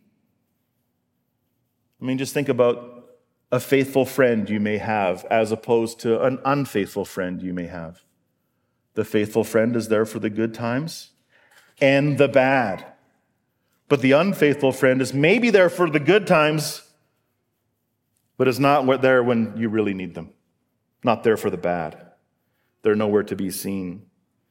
I mean, just think about a faithful friend you may have as opposed to an unfaithful friend you may have. The faithful friend is there for the good times and the bad. But the unfaithful friend is maybe there for the good times, but is not there when you really need them. Not there for the bad. They're nowhere to be seen.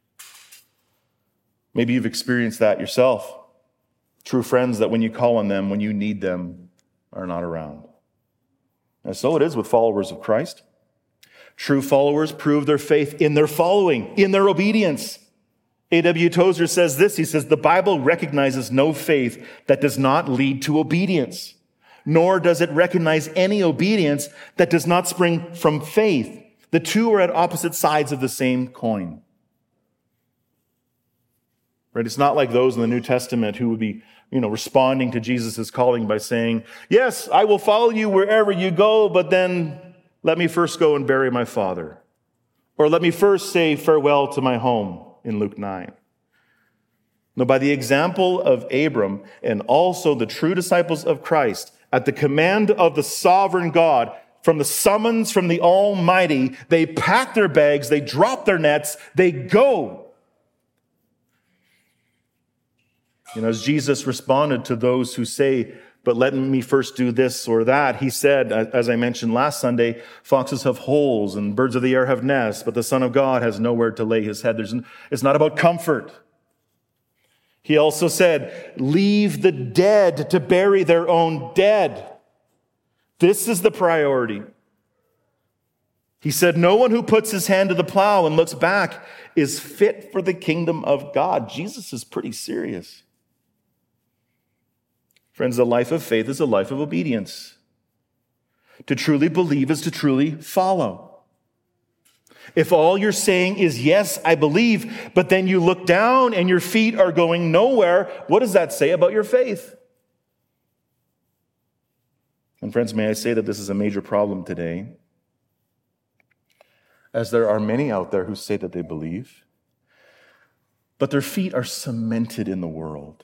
Maybe you've experienced that yourself. True friends that when you call on them, when you need them, are not around. And so it is with followers of Christ. True followers prove their faith in their following, in their obedience. A W Tozer says this, he says, the Bible recognizes no faith that does not lead to obedience, nor does it recognize any obedience that does not spring from faith. The two are at opposite sides of the same coin. Right? It's not like those in the New Testament who would be, you know, responding to Jesus' calling by saying, yes, I will follow you wherever you go, but then let me first go and bury my father. Or let me first say farewell to my home in Luke nine. No, by the example of Abram and also the true disciples of Christ, at the command of the sovereign God, from the summons from the Almighty, they pack their bags, they drop their nets, they go. You know, as Jesus responded to those who say, but let me first do this or that, he said, as I mentioned last Sunday, foxes have holes and birds of the air have nests, but the Son of God has nowhere to lay his head. There's, it's not about comfort. He also said, leave the dead to bury their own dead. This is the priority. He said, no one who puts his hand to the plow and looks back is fit for the kingdom of God. Jesus is pretty serious. Friends, the life of faith is a life of obedience. To truly believe is to truly follow. If all you're saying is, yes, I believe, but then you look down and your feet are going nowhere, what does that say about your faith? And friends, may I say that this is a major problem today, as there are many out there who say that they believe, but their feet are cemented in the world.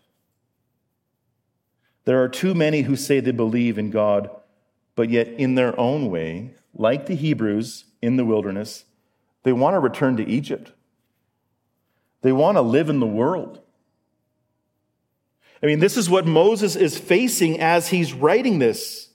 There are too many who say they believe in God, but yet in their own way, like the Hebrews in the wilderness, they want to return to Egypt. They want to live in the world. I mean, this is what Moses is facing as he's writing this.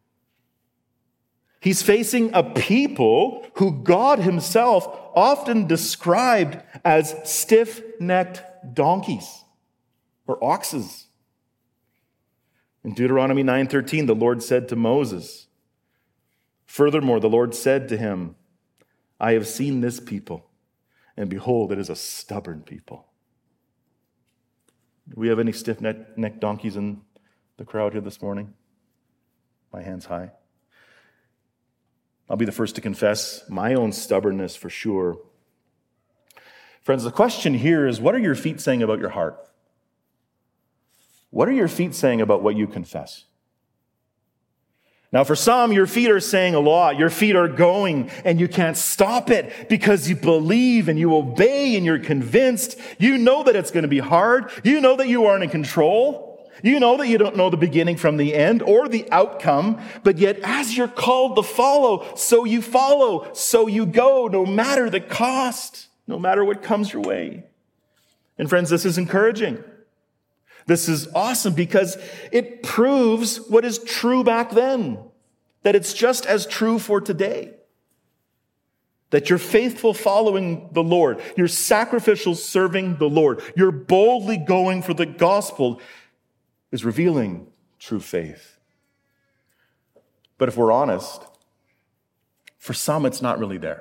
He's facing a people who God himself often described as stiff-necked donkeys or oxes. In Deuteronomy nine thirteen, the Lord said to Moses, furthermore, the Lord said to him, I have seen this people, and behold, it is a stubborn people. Do we have any stiff-necked donkeys in the crowd here this morning? My hand's high. I'll be the first to confess my own stubbornness for sure. Friends, the question here is, what are your feet saying about your heart? What are your feet saying about what you confess? Now, for some, your feet are saying a lot. Your feet are going and you can't stop it because you believe and you obey and you're convinced. You know that it's going to be hard. You know that you aren't in control. You know that you don't know the beginning from the end or the outcome. But yet, as you're called to follow, so you follow, so you go, no matter the cost, no matter what comes your way. And friends, this is encouraging. This is awesome because it proves what is true back then, that it's just as true for today. That you're faithful following the Lord, you're sacrificial serving the Lord, you're boldly going for the gospel is revealing true faith. But if we're honest, for some it's not really there.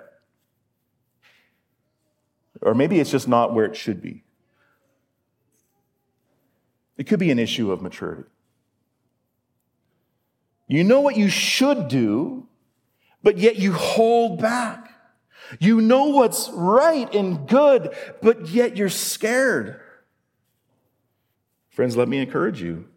Or maybe it's just not where it should be. It could be an issue of maturity. You know what you should do, but yet you hold back. You know what's right and good, but yet you're scared. Friends, let me encourage you.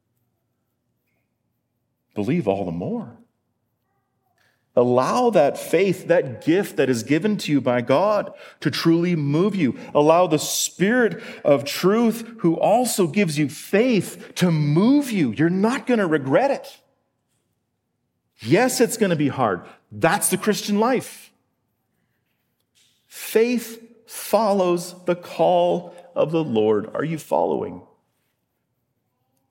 Believe all the more. Allow that faith, that gift that is given to you by God to truly move you. Allow the Spirit of truth who also gives you faith to move you. You're not going to regret it. Yes, it's going to be hard. That's the Christian life. Faith follows the call of the Lord. Are you following?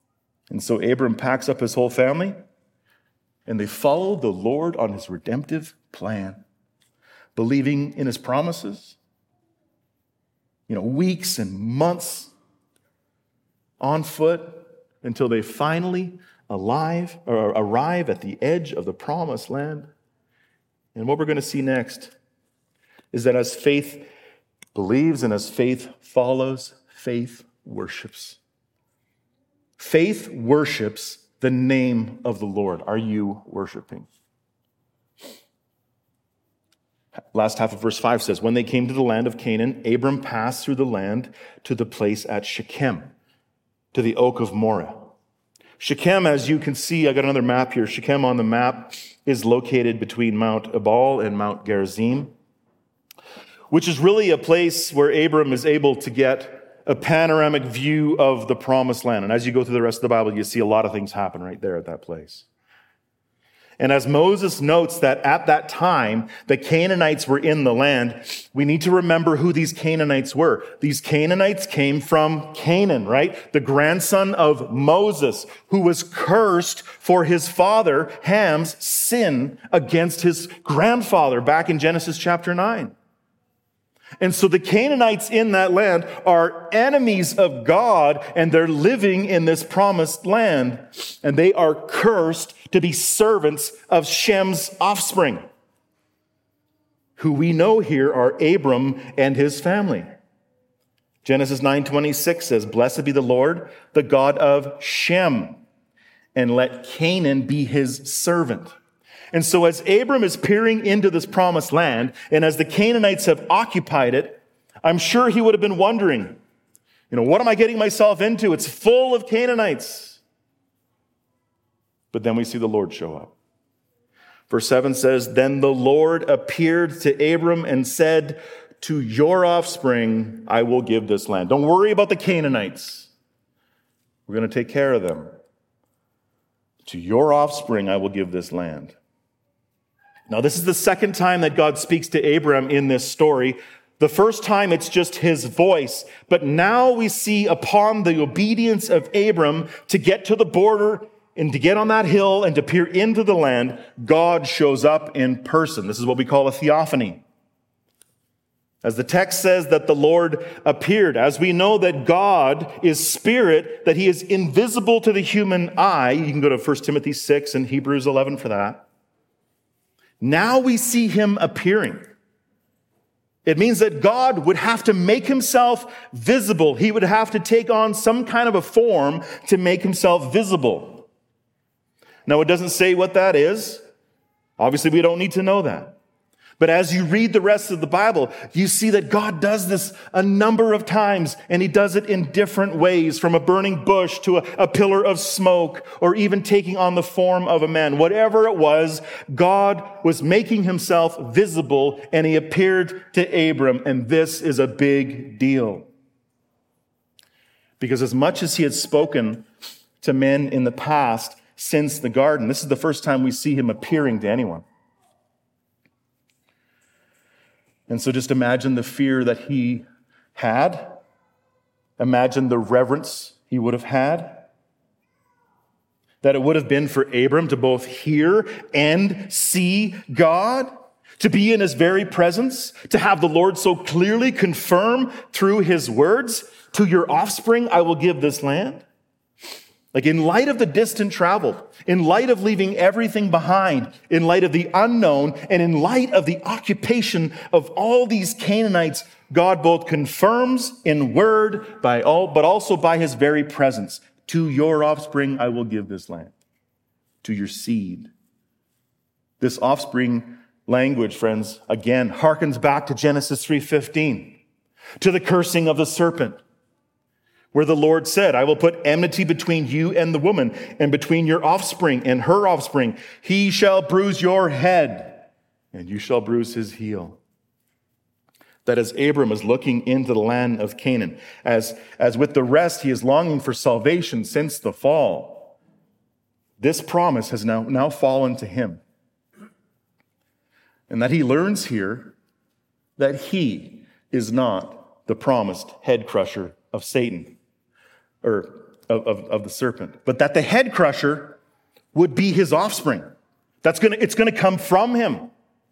And so Abram packs up his whole family, and they follow the Lord on his redemptive plan, believing in his promises. You know, weeks and months on foot until they finally alive or arrive at the edge of the promised land. And what we're going to see next is that as faith believes and as faith follows, faith worships. Faith worships the name of the Lord. Are you worshiping? Last half of verse five says, when they came to the land of Canaan, Abram passed through the land to the place at Shechem, to the oak of Moreh. Shechem, as you can see, I got another map here. Shechem on the map is located between Mount Ebal and Mount Gerizim, which is really a place where Abram is able to get a panoramic view of the promised land. And as you go through the rest of the Bible, you see a lot of things happen right there at that place. And as Moses notes that at that time, the Canaanites were in the land, we need to remember who these Canaanites were. These Canaanites came from Canaan, right? The grandson of Moses, who was cursed for his father, Ham's sin against his grandfather back in Genesis chapter nine. And so the Canaanites in that land are enemies of God, and they're living in this promised land, and they are cursed to be servants of Shem's offspring, who we know here are Abram and his family. Genesis nine twenty-six says, blessed be the Lord, the God of Shem, and let Canaan be his servant. And so as Abram is peering into this promised land, and as the Canaanites have occupied it, I'm sure he would have been wondering, you know, what am I getting myself into? It's full of Canaanites. But then we see the Lord show up. Verse seven says, then the Lord appeared to Abram and said, to your offspring I will give this land. Don't worry about the Canaanites. We're going to take care of them. To your offspring I will give this land. Now, this is the second time that God speaks to Abram in this story. The first time, it's just his voice. But now we see upon the obedience of Abram to get to the border and to get on that hill and to peer into the land, God shows up in person. This is what we call a theophany. As the text says that the Lord appeared, as we know that God is spirit, that he is invisible to the human eye. You can go to First Timothy six and Hebrews eleven for that. Now we see him appearing. It means that God would have to make himself visible. He would have to take on some kind of a form to make himself visible. Now, it doesn't say what that is. Obviously, we don't need to know that. But as you read the rest of the Bible, you see that God does this a number of times, and he does it in different ways, from a burning bush to a, a pillar of smoke, or even taking on the form of a man. Whatever it was, God was making himself visible, and he appeared to Abram, and this is a big deal. Because as much as he had spoken to men in the past since the garden, this is the first time we see him appearing to anyone. And so just imagine the fear that he had. Imagine the reverence he would have had. That it would have been for Abram to both hear and see God, to be in his very presence, to have the Lord so clearly confirm through his words, to your offspring I will give this land. Like, in light of the distant travel, in light of leaving everything behind, in light of the unknown, and in light of the occupation of all these Canaanites, God both confirms in word, by all, but also by his very presence. To your offspring I will give this land. To your seed. This offspring language, friends, again, harkens back to Genesis three fifteen, to the cursing of the serpent, where the Lord said, I will put enmity between you and the woman, and between your offspring and her offspring. He shall bruise your head, and you shall bruise his heel. That as Abram is looking into the land of Canaan, as, as with the rest he is longing for salvation since the fall, this promise has now, now fallen to him. And that he learns here that he is not the promised head crusher of Satan. Or of, of, of the serpent, but that the head crusher would be his offspring. That's gonna, it's going to come from him.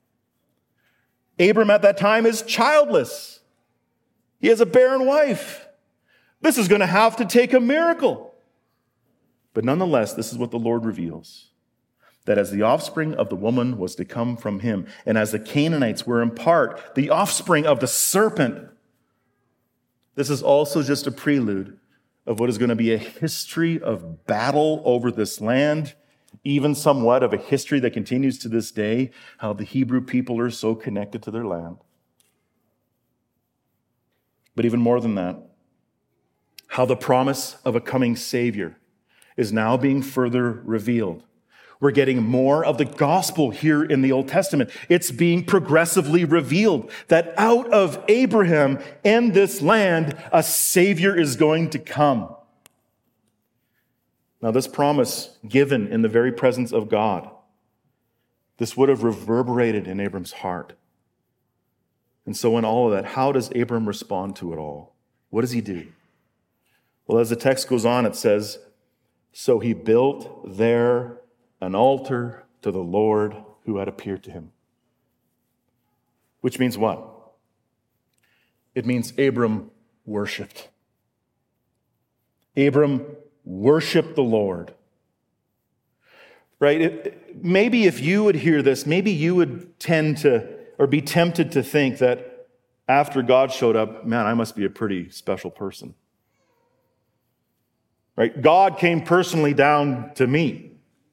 Abram at that time is childless. He has a barren wife. This is going to have to take a miracle. But nonetheless, this is what the Lord reveals. That as the offspring of the woman was to come from him, and as the Canaanites were in part the offspring of the serpent, this is also just a prelude of what is going to be a history of battle over this land, even somewhat of a history that continues to this day, how the Hebrew people are so connected to their land. But even more than that, how the promise of a coming Savior is now being further revealed. We're getting more of the gospel here in the Old Testament. It's being progressively revealed that out of Abraham and this land, a Savior is going to come. Now, this promise given in the very presence of God, this would have reverberated in Abram's heart. And so in all of that, how does Abram respond to it all? What does he do? Well, as the text goes on, it says, so he built there an altar to the Lord who had appeared to him. Which means what? It means Abram worshiped. Abram worshiped the Lord. Right? It, maybe if you would hear this, maybe you would tend to, or be tempted to think that after God showed up, man, I must be a pretty special person. Right? God came personally down to me.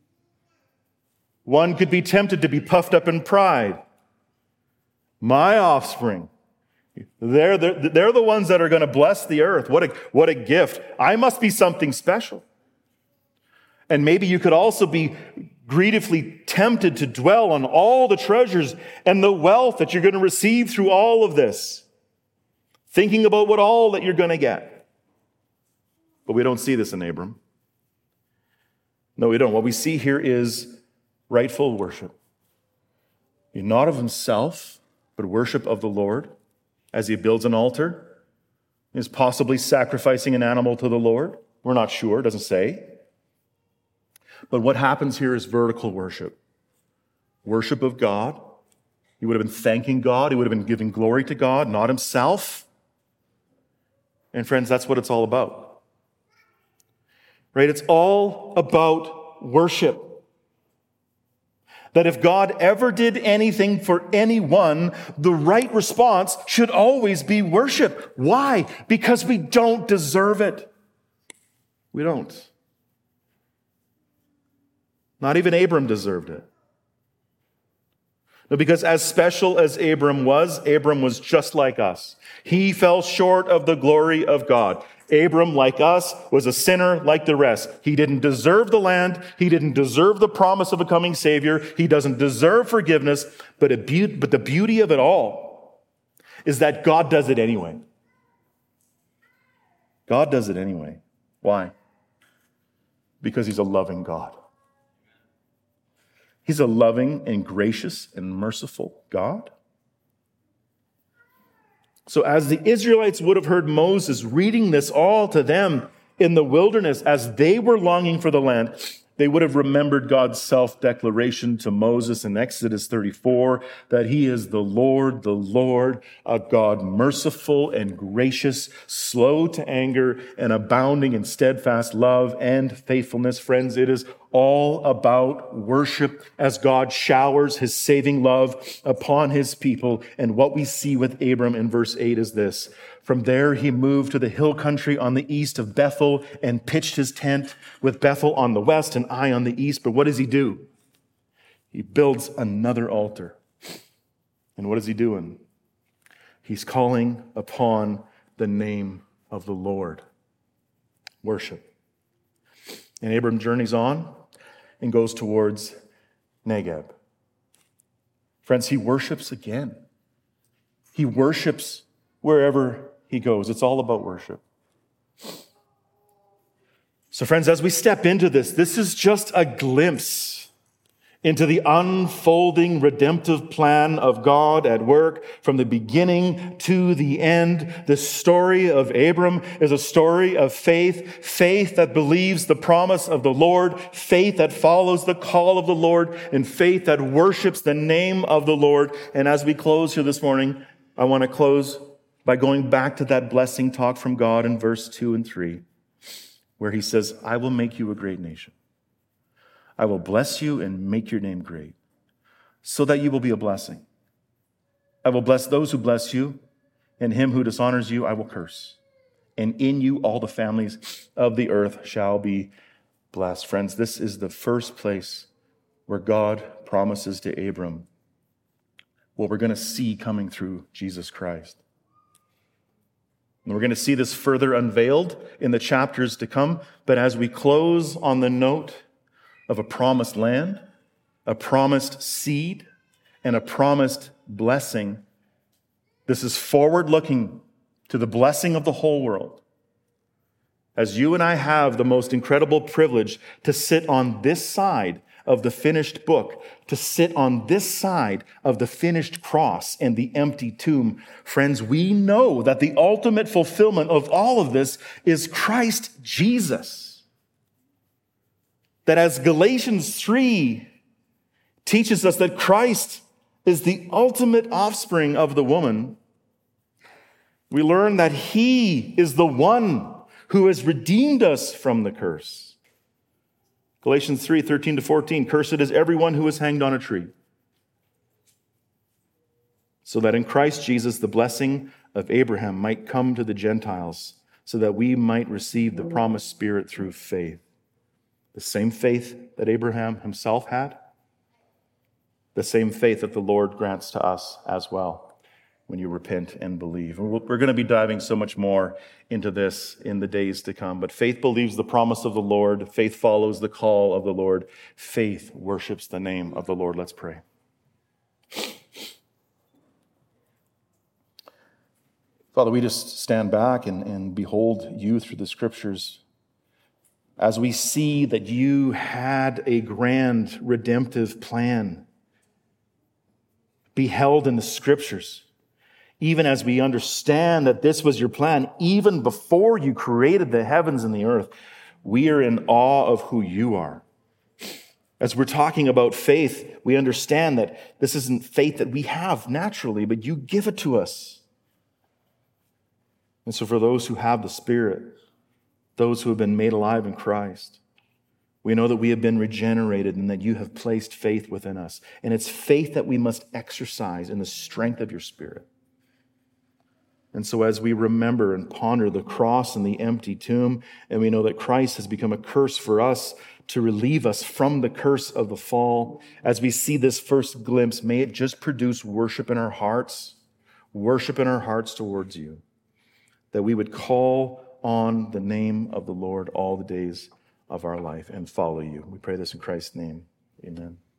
One could be tempted to be puffed up in pride. My offspring, they're the, they're the ones that are going to bless the earth. What a, what a gift. I must be something special. And maybe you could also be greedily tempted to dwell on all the treasures and the wealth that you're going to receive through all of this, thinking about what all that you're going to get. But we don't see this in Abram. No, we don't. What we see here is rightful worship. Not of himself, but worship of the Lord as he builds an altar. Is possibly sacrificing an animal to the Lord. We're not sure, it doesn't say. But what happens here is vertical worship. Worship of God. He would have been thanking God. He would have been giving glory to God, not himself. And friends, that's what it's all about. Right? It's all about worship. That if God ever did anything for anyone, the right response should always be worship. Why? Because we don't deserve it. We don't. Not even Abram deserved it. No, because as special as Abram was, Abram was just like us. He fell short of the glory of God. Abram, like us, was a sinner like the rest. He didn't deserve the land. He didn't deserve the promise of a coming Savior. He doesn't deserve forgiveness. But, a be- but the beauty of it all is that God does it anyway. God does it anyway. Why? Because he's a loving God. He's a loving and gracious and merciful God. So as the Israelites would have heard Moses reading this all to them in the wilderness as they were longing for the land, they would have remembered God's self-declaration to Moses in Exodus thirty-four, that he is the Lord, the Lord, a God merciful and gracious, slow to anger, and abounding in steadfast love and faithfulness. Friends, it is all about worship as God showers his saving love upon his people. And what we see with Abram in verse eight is this. From there, he moved to the hill country on the east of Bethel and pitched his tent with Bethel on the west and Ai on the east. But what does he do? He builds another altar. And what is he doing? He's calling upon the name of the Lord. Worship. And Abram journeys on and goes towards Negeb. Friends, he worships again. He worships wherever he goes. It's all about worship. So friends, as we step into this, this is just a glimpse into the unfolding redemptive plan of God at work from the beginning to the end. The story of Abram is a story of faith, faith that believes the promise of the Lord, faith that follows the call of the Lord, and faith that worships the name of the Lord. And as we close here this morning, I want to close by going back to that blessing talk from God in verse two and three, where he says, I will make you a great nation. I will bless you and make your name great, so that you will be a blessing. I will bless those who bless you, and him who dishonors you I will curse. And in you all the families of the earth shall be blessed. Friends, this is the first place where God promises to Abram what we're going to see coming through Jesus Christ. And we're going to see this further unveiled in the chapters to come, but as we close on the note of a promised land, a promised seed, and a promised blessing. This is forward-looking to the blessing of the whole world. As you and I have the most incredible privilege to sit on this side of the finished book, to sit on this side of the finished cross and the empty tomb, friends, we know that the ultimate fulfillment of all of this is Christ Jesus. That as Galatians three teaches us that Christ is the ultimate offspring of the woman, we learn that he is the one who has redeemed us from the curse. Galatians three, thirteen to fourteen, cursed is everyone who is hanged on a tree, so that in Christ Jesus the blessing of Abraham might come to the Gentiles, so that we might receive the promised Spirit through faith. The same faith that Abraham himself had, the same faith that the Lord grants to us as well when you repent and believe. We're going to be diving so much more into this in the days to come. But faith believes the promise of the Lord. Faith follows the call of the Lord. Faith worships the name of the Lord. Let's pray. Father, we just stand back and, and behold you through the scriptures as we see that you had a grand redemptive plan beheld in the scriptures. Even as we understand that this was your plan, even before you created the heavens and the earth, we are in awe of who you are. As we're talking about faith, we understand that this isn't faith that we have naturally, but you give it to us. And so for those who have the Spirit, those who have been made alive in Christ, we know that we have been regenerated and that you have placed faith within us. And it's faith that we must exercise in the strength of your Spirit. And so as we remember and ponder the cross and the empty tomb, and we know that Christ has become a curse for us to relieve us from the curse of the fall, as we see this first glimpse, may it just produce worship in our hearts, worship in our hearts towards you, that we would call on the name of the Lord all the days of our life and follow you. We pray this in Christ's name. Amen.